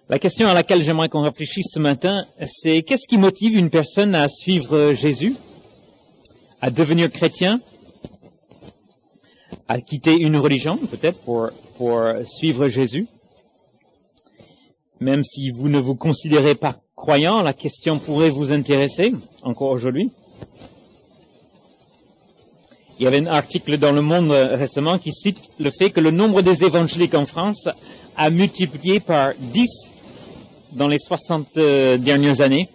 La question à laquelle j'aimerais qu'on réfléchisse ce matin, c'est qu'est-ce qui motive une personne à suivre Jésus, à devenir chrétien, à quitter une religion peut-être pour suivre Jésus. Même si vous ne vous considérez pas croyant, la question pourrait vous intéresser encore aujourd'hui. Il y avait un article dans Le Monde récemment qui cite le fait que le nombre des évangéliques en France a multiplié par 10 dans les 60 dernières années.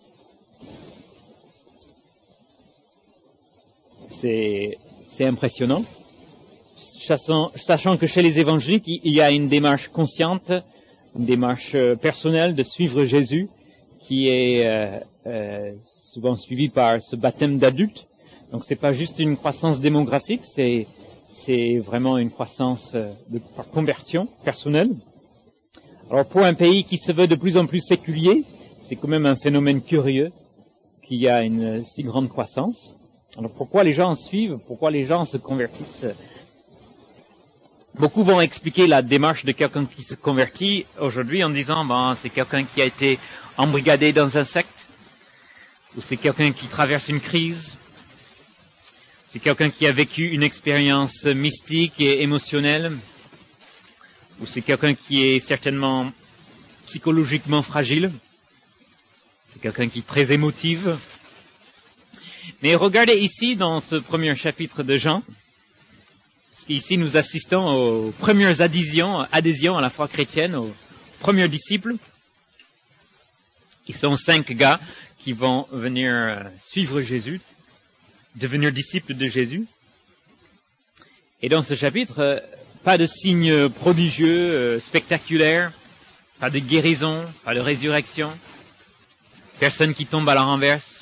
C'est impressionnant. Sachant que chez les évangéliques, il y a une démarche consciente, une démarche personnelle de suivre Jésus, qui est souvent suivie par ce baptême d'adulte. Donc c'est pas juste une croissance démographique, c'est vraiment une croissance par conversion personnelle. Alors pour un pays qui se veut de plus en plus séculier, c'est quand même un phénomène curieux qu'il y a une si grande croissance. Alors pourquoi les gens suivent, pourquoi les gens se convertissent? Beaucoup vont expliquer la démarche de quelqu'un qui se convertit aujourd'hui en disant c'est quelqu'un qui a été embrigadé dans un secte, ou c'est quelqu'un qui traverse une crise, c'est quelqu'un qui a vécu une expérience mystique et émotionnelle, ou c'est quelqu'un qui est certainement psychologiquement fragile, c'est quelqu'un qui est très émotif. Mais regardez ici dans ce premier chapitre de Jean, ici nous assistons aux premières adhésions à la foi chrétienne, aux premiers disciples. Ils sont 5 gars qui vont venir suivre Jésus, devenir disciples de Jésus. Et dans ce chapitre, pas de signes prodigieux, spectaculaires, pas de guérison, pas de résurrection, personne qui tombe à la renverse.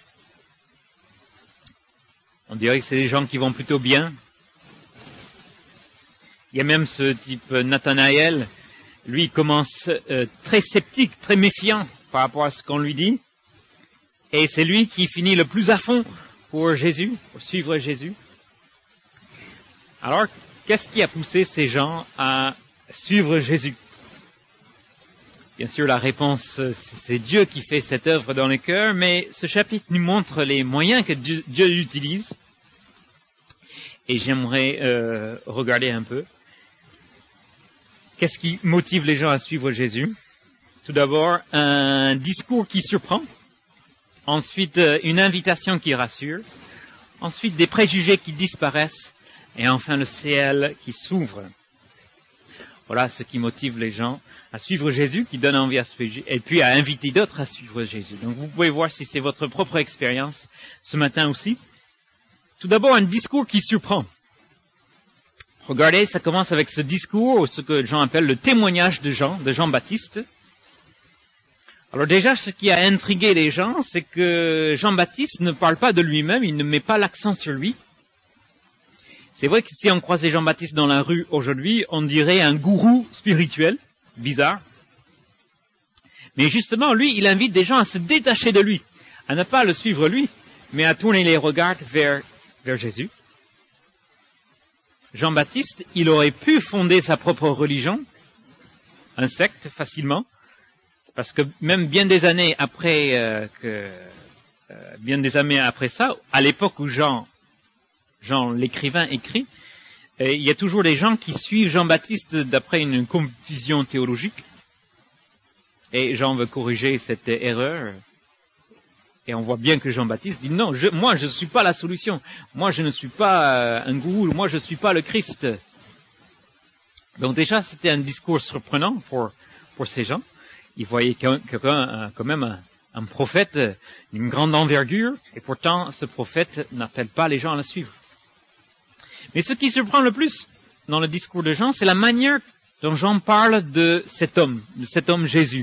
On dirait que c'est des gens qui vont plutôt bien. Il y a même ce type Nathanaël, lui il commence très sceptique, très méfiant par rapport à ce qu'on lui dit. Et c'est lui qui finit le plus à fond pour Jésus, pour suivre Jésus. Alors, qu'est-ce qui a poussé ces gens à suivre Jésus? Bien sûr, la réponse, c'est Dieu qui fait cette œuvre dans le cœur, mais ce chapitre nous montre les moyens que Dieu utilise. Et j'aimerais regarder un peu. Qu'est-ce qui motive les gens à suivre Jésus? Tout d'abord, un discours qui surprend. Ensuite, une invitation qui rassure. Ensuite, des préjugés qui disparaissent. Et enfin, le ciel qui s'ouvre. Voilà ce qui motive les gens à suivre Jésus, qui donne envie à suivre, et puis à inviter d'autres à suivre Jésus. Donc, vous pouvez voir si c'est votre propre expérience ce matin aussi. Tout d'abord, un discours qui surprend. Regardez, ça commence avec ce discours, ce que Jean appelle le témoignage de Jean-Baptiste. Alors déjà, ce qui a intrigué les gens, c'est que Jean-Baptiste ne parle pas de lui-même, il ne met pas l'accent sur lui. C'est vrai que si on croisait Jean-Baptiste dans la rue aujourd'hui, on dirait un gourou spirituel, bizarre. Mais justement, lui, il invite des gens à se détacher de lui, à ne pas le suivre lui, mais à tourner les regards vers Jésus. Jean-Baptiste, il aurait pu fonder sa propre religion, un secte, facilement, parce que même bien des années après ça, à l'époque où Jean l'écrivain écrit, il y a toujours des gens qui suivent Jean-Baptiste d'après une confusion théologique, et Jean veut corriger cette erreur. Et on voit bien que Jean-Baptiste dit non, moi je ne suis pas la solution. Moi je ne suis pas un gourou, moi je ne suis pas le Christ. Donc déjà c'était un discours surprenant pour ces gens. Ils voyaient quelqu'un quand même un prophète d'une grande envergure, et pourtant ce prophète n'appelle pas les gens à le suivre. Mais ce qui surprend le plus dans le discours de Jean, c'est la manière dont Jean parle de cet homme Jésus.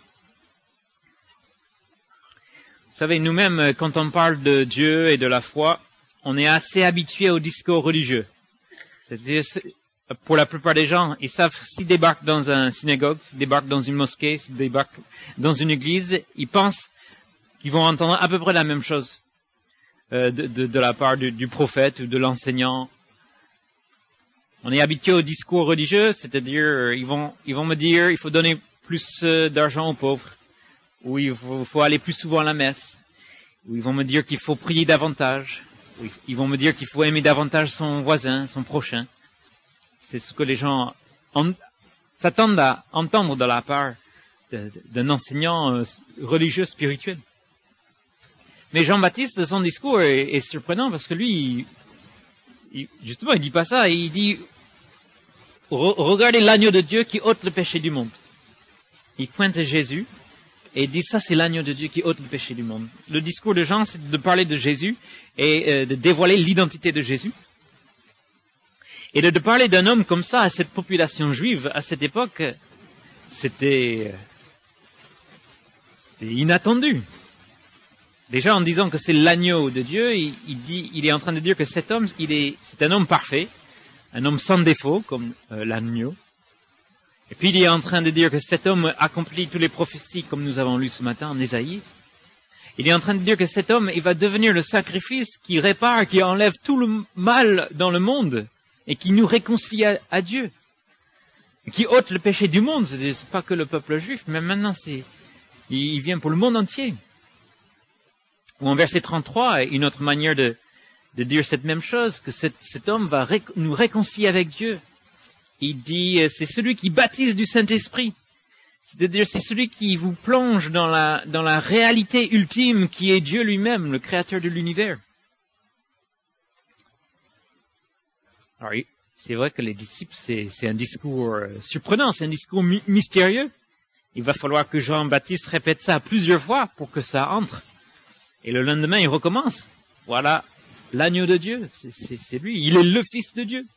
Vous savez, nous-mêmes, quand on parle de Dieu et de la foi, on est assez habitué au discours religieux. C'est-à-dire, pour la plupart des gens, ils savent s'ils débarquent dans une synagogue, s'ils débarquent dans une mosquée, s'ils débarquent dans une église, ils pensent qu'ils vont entendre à peu près la même chose de la part du prophète ou de l'enseignant. On est habitué au discours religieux, c'est-à-dire ils vont me dire il faut donner plus d'argent aux pauvres, où il faut aller plus souvent à la messe, où ils vont me dire qu'il faut prier davantage, où ils vont me dire qu'il faut aimer davantage son voisin, son prochain. C'est ce que les gens s'attendent à entendre de la part d'un enseignant religieux spirituel. Mais Jean-Baptiste, de son discours, est surprenant parce que lui, justement, il dit pas ça. Il dit, regardez l'agneau de Dieu qui ôte le péché du monde. Il pointe Jésus et il dit, ça c'est l'agneau de Dieu qui ôte le péché du monde. Le discours de Jean, c'est de parler de Jésus et de dévoiler l'identité de Jésus. Et de parler d'un homme comme ça à cette population juive, à cette époque, c'était inattendu. Déjà, en disant que c'est l'agneau de Dieu, il est en train de dire que cet homme, c'est un homme parfait, un homme sans défaut, comme l'agneau. Et puis, il est en train de dire que cet homme accomplit toutes les prophéties, comme nous avons lu ce matin en Ésaïe. Il est en train de dire que cet homme, il va devenir le sacrifice qui répare, qui enlève tout le mal dans le monde, et qui nous réconcilie à Dieu, qui ôte le péché du monde. C'est pas que le peuple juif, mais maintenant, il vient pour le monde entier. Ou en verset 33, une autre manière de dire cette même chose, que cet homme va nous réconcilier avec Dieu. Il dit, c'est celui qui baptise du Saint-Esprit. C'est-à-dire, c'est celui qui vous plonge dans la réalité ultime qui est Dieu lui-même, le créateur de l'univers. Alors, c'est vrai que les disciples, c'est un discours surprenant, c'est un discours mystérieux. Il va falloir que Jean-Baptiste répète ça plusieurs fois pour que ça entre. Et le lendemain, il recommence. Voilà l'agneau de Dieu, c'est lui, il est le Fils de Dieu.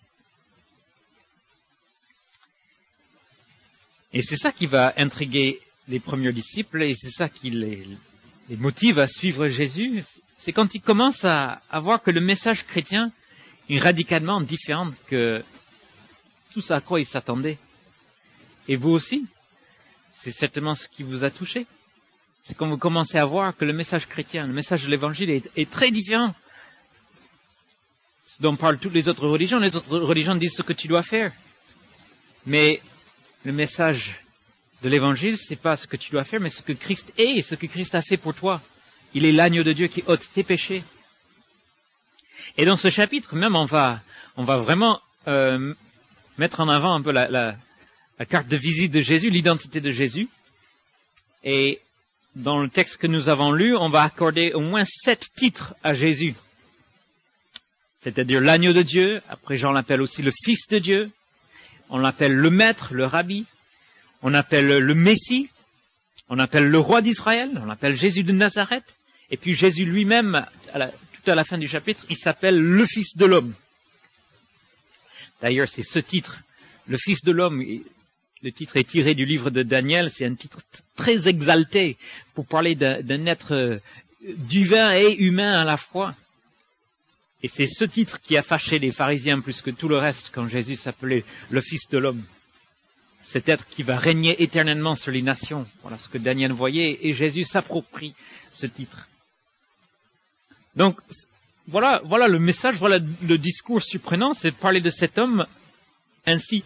Et c'est ça qui va intriguer les premiers disciples, et c'est ça qui les motive à suivre Jésus. C'est quand ils commencent à voir que le message chrétien est radicalement différent que tout ce à quoi ils s'attendaient. Et vous aussi, c'est certainement ce qui vous a touché. C'est quand vous commencez à voir que le message chrétien, le message de l'évangile est très différent. Ce dont parlent toutes les autres religions. Les autres religions disent ce que tu dois faire. Mais le message de l'évangile, c'est pas ce que tu dois faire, mais ce que Christ est, ce que Christ a fait pour toi. Il est l'agneau de Dieu qui ôte tes péchés. Et dans ce chapitre, même, on va vraiment mettre en avant un peu la carte de visite de Jésus, l'identité de Jésus. Et dans le texte que nous avons lu, on va accorder au moins 7 titres à Jésus. C'est-à-dire l'agneau de Dieu, après Jean l'appelle aussi le Fils de Dieu, on l'appelle le Maître, le Rabbi, on appelle le Messie, on appelle le Roi d'Israël, on l'appelle Jésus de Nazareth, et puis Jésus lui-même, tout à la fin du chapitre, il s'appelle le Fils de l'homme. D'ailleurs, c'est ce titre, le Fils de l'homme. Le titre est tiré du livre de Daniel, c'est un titre très exalté pour parler d'un être divin et humain à la fois. Et c'est ce titre qui a fâché les pharisiens plus que tout le reste quand Jésus s'appelait le Fils de l'homme. Cet être qui va régner éternellement sur les nations. Voilà ce que Daniel voyait et Jésus s'approprie ce titre. Donc, voilà le message, voilà le discours surprenant, c'est de parler de cet homme ainsi.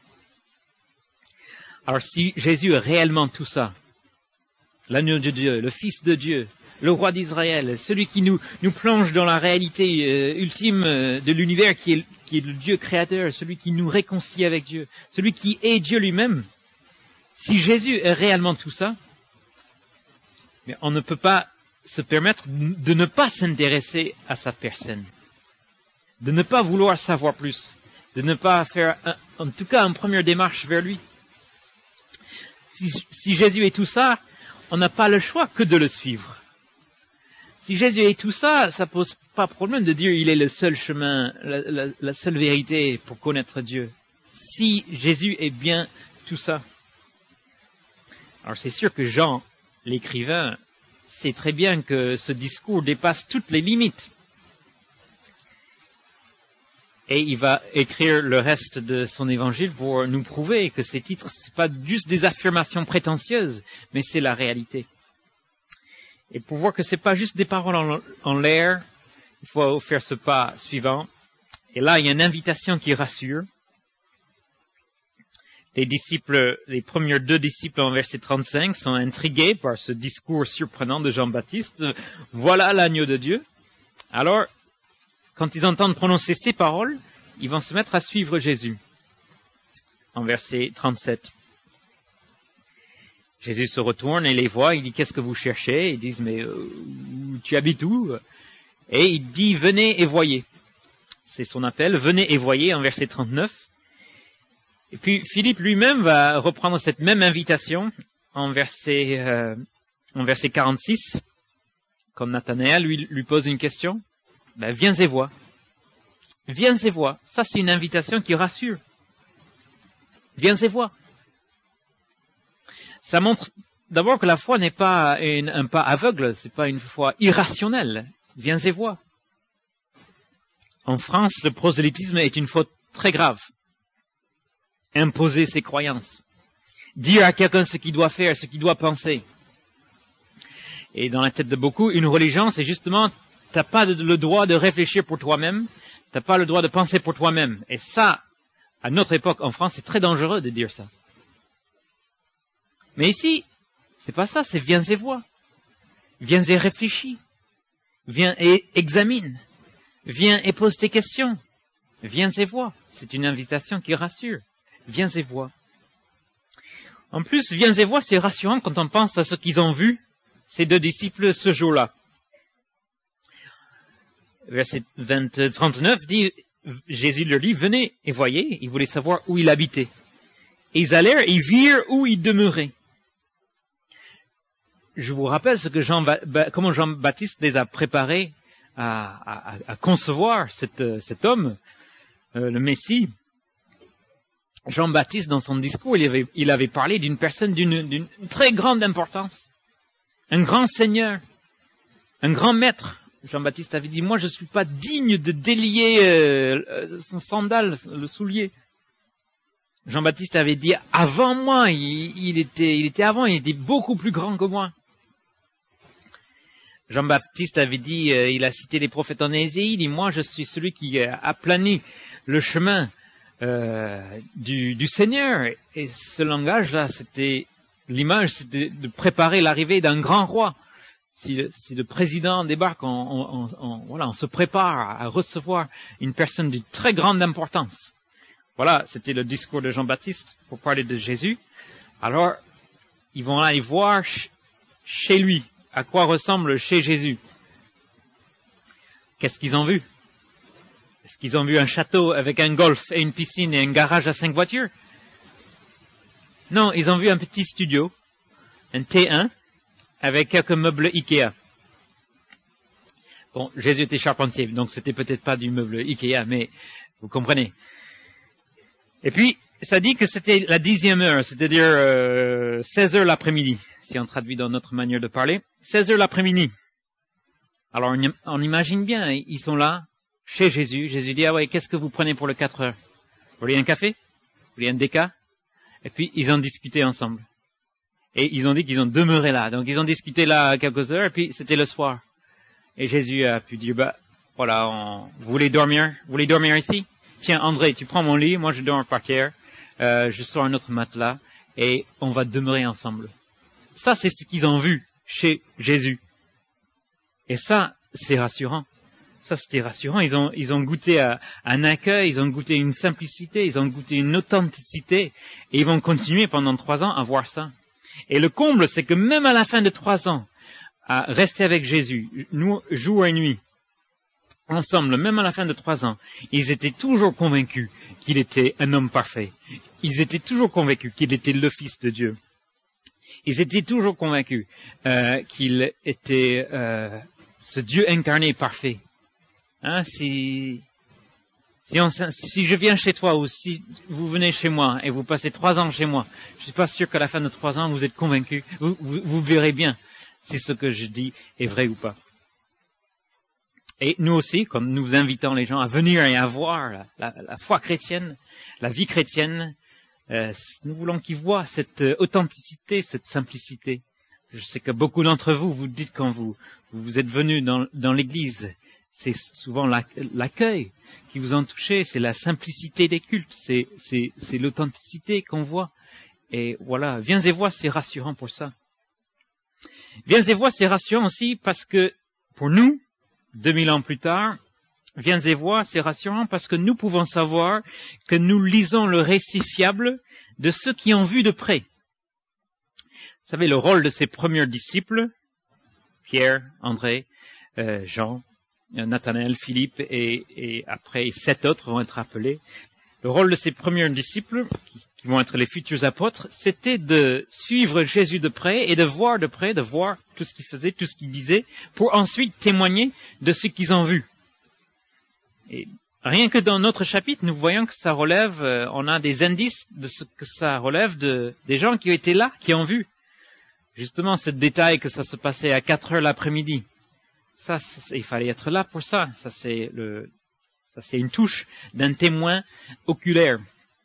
Alors si Jésus est réellement tout ça, l'agneau de Dieu, le Fils de Dieu, le Roi d'Israël, celui qui nous plonge dans la réalité ultime de l'univers qui est le Dieu créateur, celui qui nous réconcilie avec Dieu, celui qui est Dieu lui-même, si Jésus est réellement tout ça, mais on ne peut pas se permettre de ne pas s'intéresser à sa personne, de ne pas vouloir savoir plus, de ne pas faire en tout cas une première démarche vers lui. Si Jésus est tout ça, on n'a pas le choix que de le suivre. Si Jésus est tout ça, ça pose pas problème de dire il est le seul chemin, la seule vérité pour connaître Dieu. Si Jésus est bien tout ça. Alors c'est sûr que Jean, l'écrivain, sait très bien que ce discours dépasse toutes les limites. Et il va écrire le reste de son évangile pour nous prouver que ces titres, c'est pas juste des affirmations prétentieuses, mais c'est la réalité. Et pour voir que c'est pas juste des paroles en l'air, il faut faire ce pas suivant. Et là, il y a une invitation qui rassure. Les premiers 2 disciples en verset 35 sont intrigués par ce discours surprenant de Jean-Baptiste. Voilà l'agneau de Dieu. Alors, quand ils entendent prononcer ces paroles, ils vont se mettre à suivre Jésus. En verset 37. Jésus se retourne et les voit, il dit, qu'est-ce que vous cherchez? Ils disent, mais tu habites où? Et il dit, venez et voyez. C'est son appel, venez et voyez, en verset 39. Et puis Philippe lui-même va reprendre cette même invitation en verset 46, quand Nathanaël lui pose une question. Ben, viens et vois. Viens et vois. Ça, c'est une invitation qui rassure. Viens et vois. Ça montre d'abord que la foi n'est pas un pas aveugle, c'est pas une foi irrationnelle. Viens et vois. En France, le prosélytisme est une faute très grave. Imposer ses croyances. Dire à quelqu'un ce qu'il doit faire, ce qu'il doit penser. Et dans la tête de beaucoup, une religion, c'est justement, t'as pas le droit de réfléchir pour toi-même, t'as pas le droit de penser pour toi-même. Et ça, à notre époque, en France, c'est très dangereux de dire ça. Mais ici, c'est pas ça, c'est viens et vois. Viens et réfléchis. Viens et examine. Viens et pose tes questions. Viens et vois. C'est une invitation qui rassure. Viens et vois. En plus, viens et vois, c'est rassurant quand on pense à ce qu'ils ont vu, ces 2 disciples, ce jour-là. Verset 39 dit, Jésus leur dit, venez et voyez. Ils voulaient savoir où il habitait. Et ils allèrent et ils virent où il demeurait. Je vous rappelle comment Jean-Baptiste les a préparés à concevoir cet homme, le Messie. Jean-Baptiste, dans son discours, il avait parlé d'une personne d'une très grande importance. Un grand seigneur, un grand maître. Jean-Baptiste avait dit, moi je ne suis pas digne de délier son sandal, le soulier. Jean-Baptiste avait dit, avant moi, il était beaucoup plus grand que moi. Jean-Baptiste avait dit, il a cité les prophètes en Ésaïe, il dit, moi je suis celui qui aplani le chemin du Seigneur. Et ce langage-là, l'image, c'était de préparer l'arrivée d'un grand roi. Si le président débarque, on se prépare à recevoir une personne d'une très grande importance. Voilà, c'était le discours de Jean-Baptiste pour parler de Jésus. Alors, ils vont aller voir chez lui, à quoi ressemble chez Jésus. Qu'est-ce qu'ils ont vu? Est-ce qu'ils ont vu un château avec un golf et une piscine et un garage à 5 voitures? Non, ils ont vu un petit studio, un T1, avec quelques meubles Ikea. Bon, Jésus était charpentier, donc c'était peut-être pas du meuble Ikea, mais vous comprenez. Et puis, ça dit que c'était la 10e heure, c'est-à-dire 16 heures l'après-midi, si on traduit dans notre manière de parler. 16 heures l'après-midi. Alors, on imagine bien, ils sont là, chez Jésus. Jésus dit, ah ouais, qu'est-ce que vous prenez pour le 4 heures? Vous voulez un café? Vous voulez un déca? Et puis, ils ont discuté ensemble. Et ils ont dit qu'ils ont demeuré là. Donc, ils ont discuté là quelques heures, et puis c'était le soir. Et Jésus a pu dire, voilà, vous voulez dormir? Vous voulez dormir ici? Tiens, André, tu prends mon lit, moi je dors par terre, je sors un autre matelas, et on va demeurer ensemble. Ça, c'est ce qu'ils ont vu chez Jésus. Et ça, c'est rassurant. Ça, c'était rassurant. Ils ont goûté à un accueil, ils ont goûté une simplicité, ils ont goûté une authenticité, et ils vont continuer pendant 3 ans à voir ça. Et le comble, c'est que même à la fin de 3 ans, à rester avec Jésus, jour et nuit, ensemble, même à la fin de 3 ans, ils étaient toujours convaincus qu'il était un homme parfait. Ils étaient toujours convaincus qu'il était le Fils de Dieu. Ils étaient toujours convaincus qu'il était ce Dieu incarné parfait. Hein, si je viens chez toi ou si vous venez chez moi et vous passez 3 ans chez moi, je suis pas sûr qu'à la fin de 3 ans vous êtes convaincus. Vous verrez bien si ce que je dis est vrai ou pas. Et nous aussi, comme nous invitons les gens à venir et à voir la foi chrétienne, la vie chrétienne, nous voulons qu'ils voient cette authenticité, cette simplicité. Je sais que beaucoup d'entre vous, vous dites quand vous êtes venus dans l'église, c'est souvent l'accueil qui vous en touchez, c'est la simplicité des cultes, c'est l'authenticité qu'on voit. Et voilà, viens et vois, c'est rassurant pour ça. Viens et vois, c'est rassurant aussi parce que pour nous, 2000 ans plus tard, viens et vois, c'est rassurant parce que nous pouvons savoir que nous lisons le récit fiable de ceux qui ont vu de près. Vous savez, le rôle de ces premiers disciples, Pierre, André, Jean, Nathanaël, Philippe et après 7 autres vont être appelés. Le rôle de ces premiers disciples, qui vont être les futurs apôtres, c'était de suivre Jésus de près et de voir tout ce qu'il faisait, tout ce qu'il disait, pour ensuite témoigner de ce qu'ils ont vu. Et rien que dans notre chapitre, nous voyons que ça relève, on a des indices de ce que ça relève des gens qui étaient là, qui ont vu. Justement, ce détail que ça se passait à 4 heures l'après-midi. Ça, il fallait être là pour ça. Ça, c'est une touche d'un témoin oculaire.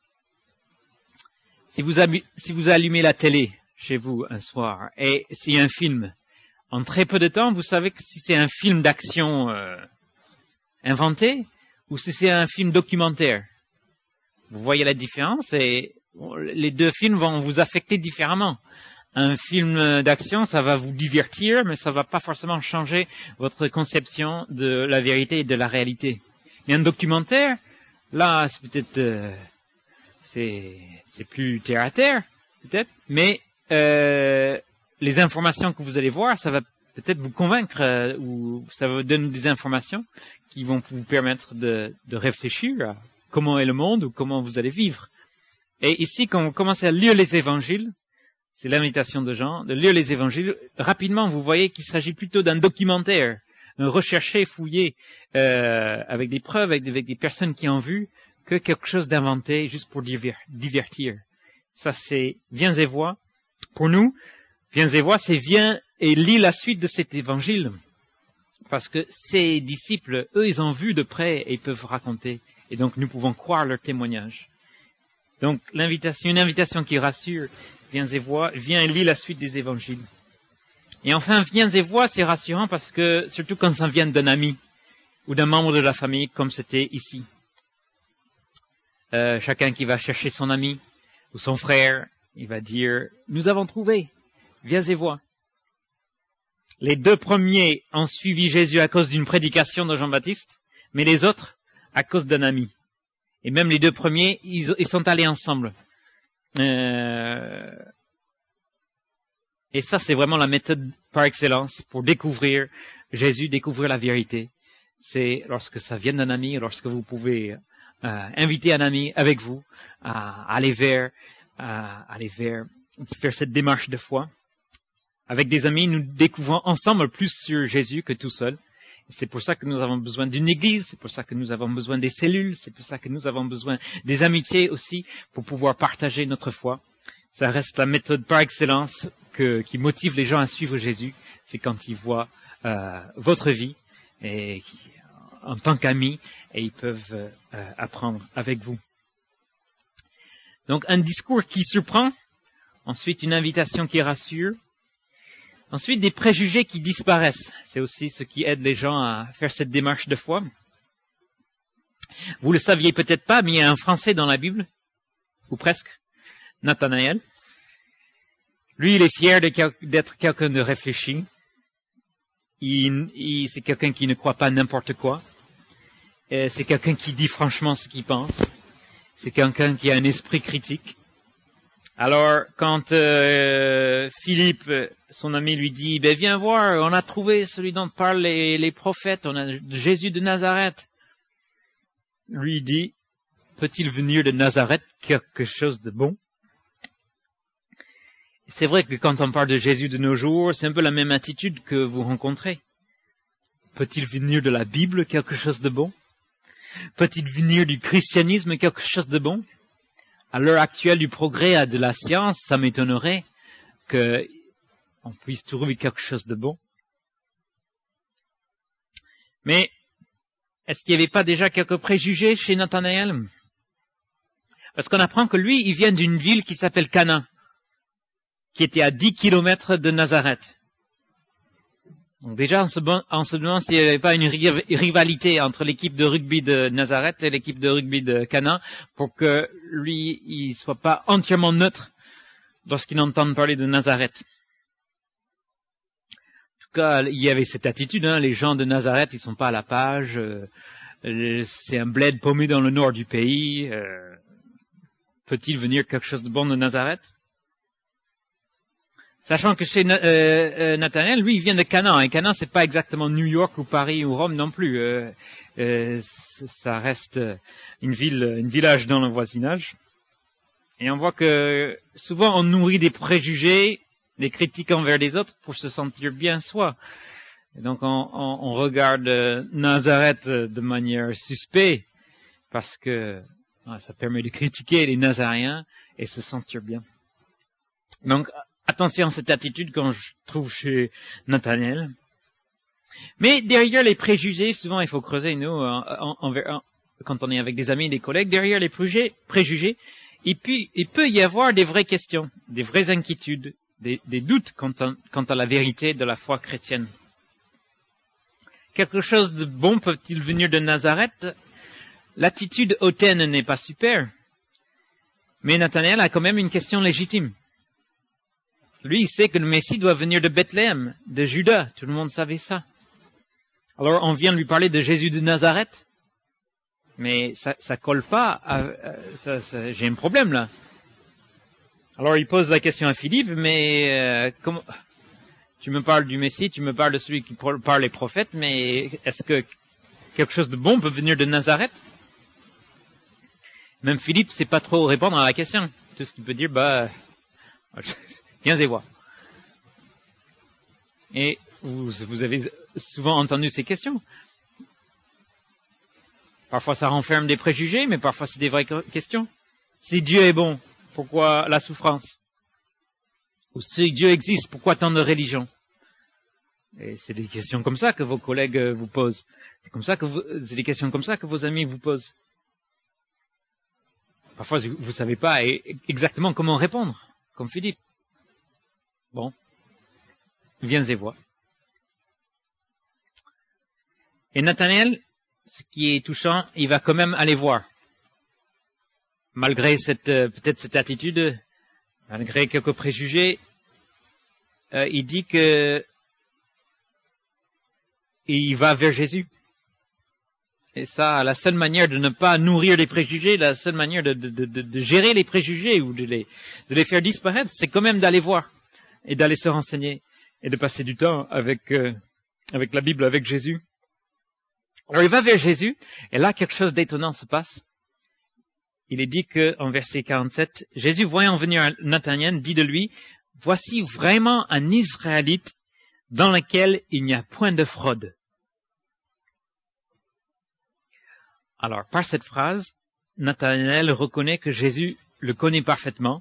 Si vous allumez la télé chez vous un soir et s'il y a un film, en très peu de temps, vous savez que si c'est un film d'action inventé ou si c'est un film documentaire. Vous voyez la différence et les deux films vont vous affecter différemment. Un film d'action, ça va vous divertir, mais ça va pas forcément changer votre conception de la vérité et de la réalité. Mais un documentaire, là, c'est peut-être, c'est plus terre à terre, peut-être, mais les informations que vous allez voir, ça va peut-être vous convaincre ou ça va vous donner des informations qui vont vous permettre de réfléchir à comment est le monde ou comment vous allez vivre. Et ici, quand vous commencez à lire les évangiles, c'est l'invitation de Jean, de lire les évangiles. Rapidement, vous voyez qu'il s'agit plutôt d'un documentaire, un recherché, fouillé, avec des preuves, avec des personnes qui ont vu, que quelque chose d'inventé juste pour divertir. Ça, c'est viens et vois. Pour nous, viens et vois, c'est viens et lis la suite de cet évangile. Parce que ces disciples, eux, ils ont vu de près et ils peuvent raconter. Et donc, nous pouvons croire leur témoignage. Donc, une invitation qui rassure. Viens et vois, viens et lis la suite des évangiles. Et enfin, viens et vois, c'est rassurant parce que, surtout quand ça vient d'un ami ou d'un membre de la famille, comme c'était ici. Chacun qui va chercher son ami ou son frère, il va dire, nous avons trouvé, viens et vois. Les 2 premiers ont suivi Jésus à cause d'une prédication de Jean-Baptiste, mais les autres, à cause d'un ami. Et même les 2 premiers, ils sont allés ensemble. Et ça, c'est vraiment la méthode par excellence pour découvrir Jésus, découvrir la vérité. C'est lorsque ça vient d'un ami, lorsque vous pouvez inviter un ami avec vous à aller vers faire cette démarche de foi. Avec des amis, nous découvrons ensemble plus sur Jésus que tout seul. C'est pour ça que nous avons besoin d'une église, c'est pour ça que nous avons besoin des cellules, c'est pour ça que nous avons besoin des amitiés aussi pour pouvoir partager notre foi. Ça reste la méthode par excellence qui motive les gens à suivre Jésus. C'est quand ils voient votre vie et en tant qu'amis et ils peuvent apprendre avec vous. Donc un discours qui surprend, ensuite une invitation qui rassure, ensuite des préjugés qui disparaissent. C'est aussi ce qui aide les gens à faire cette démarche de foi. Vous le saviez peut-être pas, mais il y a un Français dans la Bible, ou presque, Nathanaël. Lui, il est fier d'être quelqu'un de réfléchi. C'est quelqu'un qui ne croit pas n'importe quoi. C'est quelqu'un qui dit franchement ce qu'il pense. C'est quelqu'un qui a un esprit critique. Alors, quand Philippe, son ami, lui dit, viens voir, on a trouvé celui dont parlent les prophètes, on a Jésus de Nazareth. Lui dit, peut-il venir de Nazareth quelque chose de bon? C'est vrai que quand on parle de Jésus de nos jours, c'est un peu la même attitude que vous rencontrez. Peut-il venir de la Bible quelque chose de bon? Peut-il venir du christianisme quelque chose de bon? À l'heure actuelle du progrès de la science, ça m'étonnerait qu'on puisse trouver quelque chose de bon. Mais est-ce qu'il n'y avait pas déjà quelques préjugés chez Nathanaël? Parce qu'on apprend que lui, il vient d'une ville qui s'appelle Cana, qui était à 10 kilomètres de Nazareth. Donc déjà, on se demande s'il n'y avait pas une rivalité entre l'équipe de rugby de Nazareth et l'équipe de rugby de Cana pour que lui, il soit pas entièrement neutre lorsqu'il entend parler de Nazareth. En tout cas, il y avait cette attitude, les gens de Nazareth, ils sont pas à la page, c'est un bled paumé dans le nord du pays, peut-il venir quelque chose de bon de Nazareth? Sachant que chez Nathanaël, lui, il vient de Canaan, et Canaan, c'est pas exactement New York ou Paris ou Rome non plus. Ça reste un village dans le voisinage. Et on voit que souvent on nourrit des préjugés, des critiques envers les autres pour se sentir bien soi. Et donc on regarde Nazareth de manière suspecte parce que ça permet de critiquer les Nazaréens et se sentir bien. Donc attention à cette attitude qu'on trouve chez Nathanaël. Mais derrière les préjugés, souvent il faut creuser, nous, quand on est avec des amis, des collègues, derrière les préjugés, il peut y avoir des vraies questions, des vraies inquiétudes, des doutes quant à la vérité de la foi chrétienne. Quelque chose de bon peut-il venir de Nazareth? L'attitude hautaine n'est pas super, mais Nathanaël a quand même une question légitime. Lui, il sait que le Messie doit venir de Bethléem, de Juda. Tout le monde savait ça. Alors, on vient de lui parler de Jésus de Nazareth. Mais ça colle pas. J'ai un problème, là. Alors, il pose la question à Philippe, mais comment... Tu me parles du Messie, tu me parles de celui qui parle les prophètes, mais est-ce que quelque chose de bon peut venir de Nazareth? Même Philippe sait pas trop répondre à la question. Tout ce qu'il peut dire, viens et vois. Et vous avez souvent entendu ces questions. Parfois ça renferme des préjugés, mais parfois c'est des vraies questions. Si Dieu est bon, pourquoi la souffrance? Ou si Dieu existe, pourquoi tant de religions? Et c'est des questions comme ça que vos collègues vous posent. C'est des questions comme ça que vos amis vous posent. Parfois vous savez pas exactement comment répondre, comme Philippe. Bon, viens et vois. Et Nathanaël, ce qui est touchant, il va quand même aller voir. Malgré peut-être cette attitude, malgré quelques préjugés, il dit que il va vers Jésus. Et ça, la seule manière de ne pas nourrir les préjugés, la seule manière de gérer les préjugés ou de les faire disparaître, c'est quand même d'aller voir et d'aller se renseigner et de passer du temps avec la Bible, avec Jésus. Alors il va vers Jésus, et là quelque chose d'étonnant se passe. Il est dit en verset 47, Jésus voyant venir Nathanaël dit de lui, voici vraiment un Israélite dans lequel il n'y a point de fraude. Alors par cette phrase, Nathanaël reconnaît que Jésus le connaît parfaitement.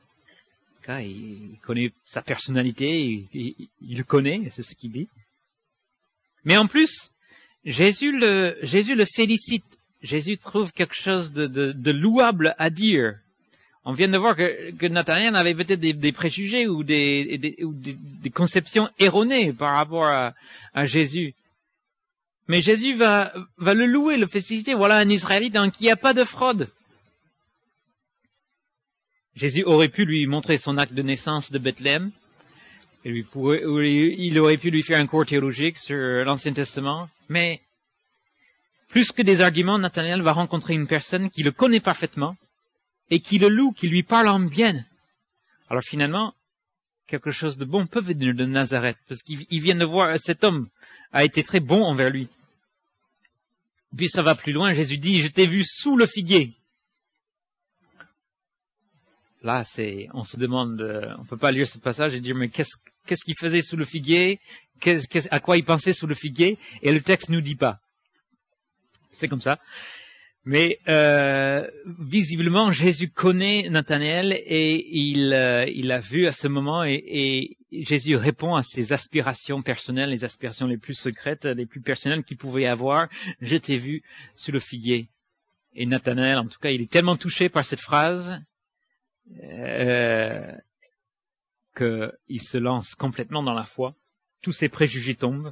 Il connaît sa personnalité, il le connaît, c'est ce qu'il dit. Mais en plus, Jésus le félicite. Jésus trouve quelque chose de louable à dire. On vient de voir que Nathanaël avait peut-être des préjugés ou des conceptions erronées par rapport à Jésus. Mais Jésus va le louer, le féliciter. Voilà un Israélite en qui il n'y a pas de fraude. Jésus aurait pu lui montrer son acte de naissance de Bethléem. Il aurait pu lui faire un cours théologique sur l'Ancien Testament. Mais plus que des arguments, Nathanaël va rencontrer une personne qui le connaît parfaitement et qui le loue, qui lui parle en bien. Alors finalement, quelque chose de bon peut venir de Nazareth, parce qu'il vient de voir cet homme a été très bon envers lui. Puis ça va plus loin, Jésus dit, je t'ai vu sous le figuier. Là, on se demande, on peut pas lire ce passage et dire, mais qu'est-ce qu'il faisait sous le figuier? À quoi il pensait sous le figuier? Et le texte nous dit pas. C'est comme ça. Mais visiblement, Jésus connaît Nathanaël et il l'a vu à ce moment et Jésus répond à ses aspirations personnelles, les aspirations les plus secrètes, les plus personnelles qu'il pouvait avoir. Je t'ai vu sous le figuier. Et Nathanaël, en tout cas, il est tellement touché par cette phrase qu'il se lance complètement dans la foi tous ces préjugés tombent.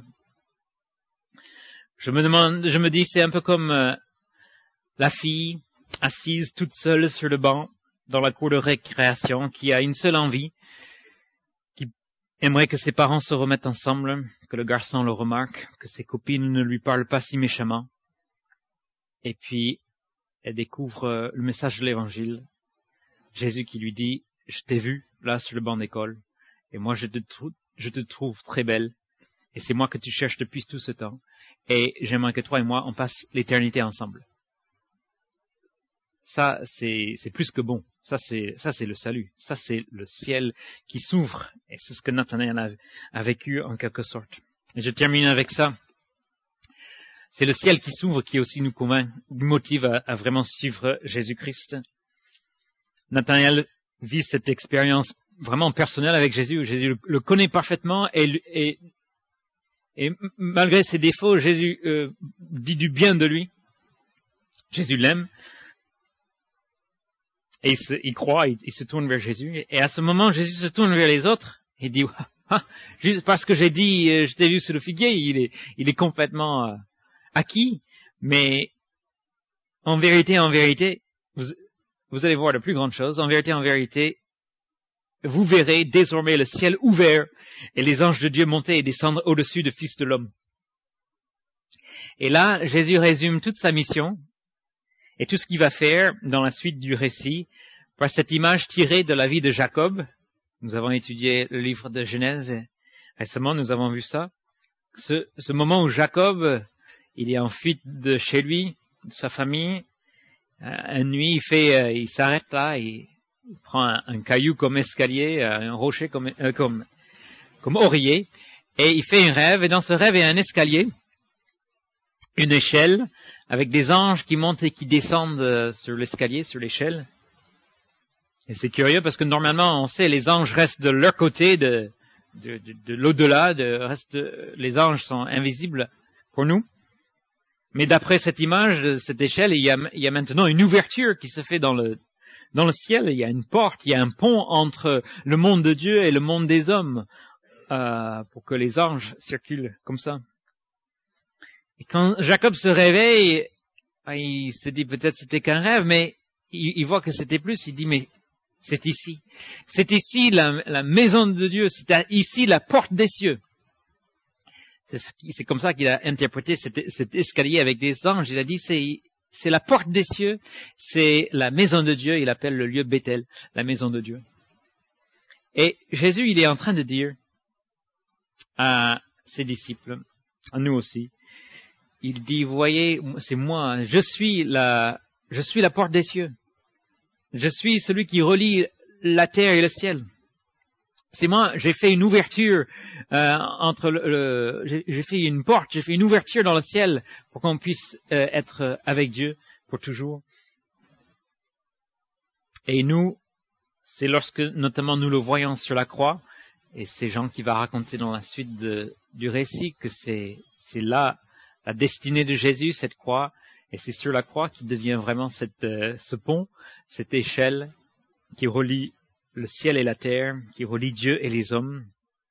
Je me dis, c'est un peu comme la fille assise toute seule sur le banc dans la cour de récréation qui a une seule envie, qui aimerait que ses parents se remettent ensemble, que le garçon le remarque, que ses copines ne lui parlent pas si méchamment. Et puis, elle découvre le message de l'évangile. Jésus qui lui dit, je t'ai vu là sur le banc d'école, et moi je te trouve très belle, et c'est moi que tu cherches depuis tout ce temps, et j'aimerais que toi et moi on passe l'éternité ensemble. Ça, c'est plus que bon. Ça, c'est le salut. Ça, c'est le ciel qui s'ouvre. Et c'est ce que Nathanaël a vécu en quelque sorte. Et je termine avec ça. C'est le ciel qui s'ouvre qui aussi nous convainc, nous motive à vraiment suivre Jésus-Christ. Nathanaël vit cette expérience vraiment personnelle avec Jésus. Jésus le connaît parfaitement et malgré ses défauts, Jésus dit du bien de lui. Jésus l'aime. Et il croit, il se tourne vers Jésus. Et à ce moment, Jésus se tourne vers les autres. Et dit, juste parce que j'ai dit, je t'ai vu sur le figuier, il est complètement acquis. Mais en vérité, vous allez voir de plus grandes choses. En vérité, vous verrez désormais le ciel ouvert et les anges de Dieu monter et descendre au-dessus du Fils de l'homme. Et là, Jésus résume toute sa mission et tout ce qu'il va faire dans la suite du récit par cette image tirée de la vie de Jacob. Nous avons étudié le livre de Genèse et récemment nous avons vu ça. Ce moment où Jacob, il est en fuite de chez lui, de sa famille. Une nuit, il s'arrête là, il prend un caillou comme escalier, un rocher comme oreiller, et il fait un rêve. Et dans ce rêve, il y a un escalier, une échelle, avec des anges qui montent et qui descendent sur l'escalier, sur l'échelle. Et c'est curieux parce que normalement, on sait, les anges restent de leur côté, de l'au-delà, les anges sont invisibles pour nous. Mais d'après cette image, de cette échelle, il y a maintenant une ouverture qui se fait dans le ciel. Il y a une porte, il y a un pont entre le monde de Dieu et le monde des hommes, pour que les anges circulent comme ça. Et quand Jacob se réveille, il se dit peut-être c'était qu'un rêve, mais il voit que c'était plus. Il dit mais c'est ici la maison de Dieu, c'est ici la porte des cieux. C'est comme ça qu'il a interprété cet escalier avec des anges. Il a dit c'est la porte des cieux, c'est la maison de Dieu. Il appelle le lieu Bethel, la maison de Dieu. Et Jésus, il est en train de dire à ses disciples, à nous aussi, il dit, voyez, c'est moi, je suis la porte des cieux. Je suis celui qui relie la terre et le ciel. C'est moi, j'ai fait une ouverture j'ai fait une porte, j'ai fait une ouverture dans le ciel pour qu'on puisse être avec Dieu pour toujours. Et nous, c'est lorsque notamment nous le voyons sur la croix, et c'est Jean qui va raconter dans la suite du récit que c'est là la destinée de Jésus, cette croix, et c'est sur la croix qu'il devient vraiment ce pont, cette échelle qui relie le ciel et la terre, qui relie Dieu et les hommes.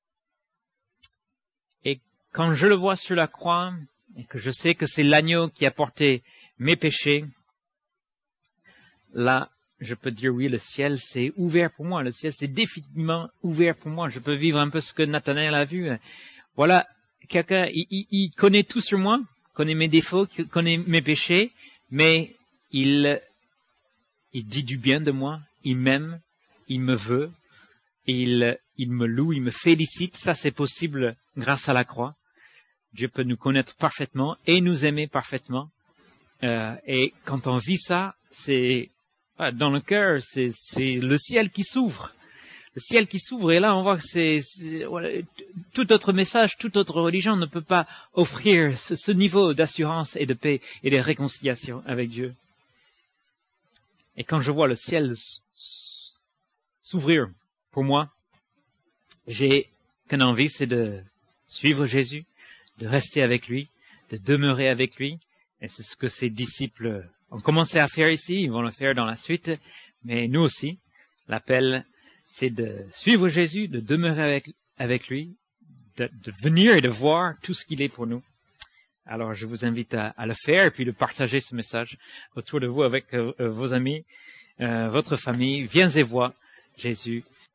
Et quand je le vois sur la croix, et que je sais que c'est l'agneau qui a porté mes péchés, là, je peux dire oui, le ciel c'est ouvert pour moi, le ciel c'est définitivement ouvert pour moi. Je peux vivre un peu ce que Nathanaël a vu. Voilà, quelqu'un, il connaît tout sur moi, connaît mes défauts, connaît mes péchés, mais il dit du bien de moi, il m'aime, il me veut, il me loue, il me félicite. Ça, c'est possible grâce à la croix. Dieu peut nous connaître parfaitement et nous aimer parfaitement. Et quand on vit ça, c'est dans le cœur, c'est le ciel qui s'ouvre. Le ciel qui s'ouvre, et là on voit que voilà, tout autre message, toute autre religion ne peut pas offrir ce niveau d'assurance et de paix et de réconciliation avec Dieu. Et quand je vois le ciel s'ouvrir pour moi, j'ai qu'une envie, c'est de suivre Jésus, de rester avec lui, de demeurer avec lui. Et c'est ce que ses disciples ont commencé à faire ici, ils vont le faire dans la suite, mais nous aussi, l'appel, c'est de suivre Jésus, de demeurer avec lui, de venir et de voir tout ce qu'il est pour nous. Alors, je vous invite à le faire et puis de partager ce message autour de vous avec vos amis, votre famille. Viens et vois Jésus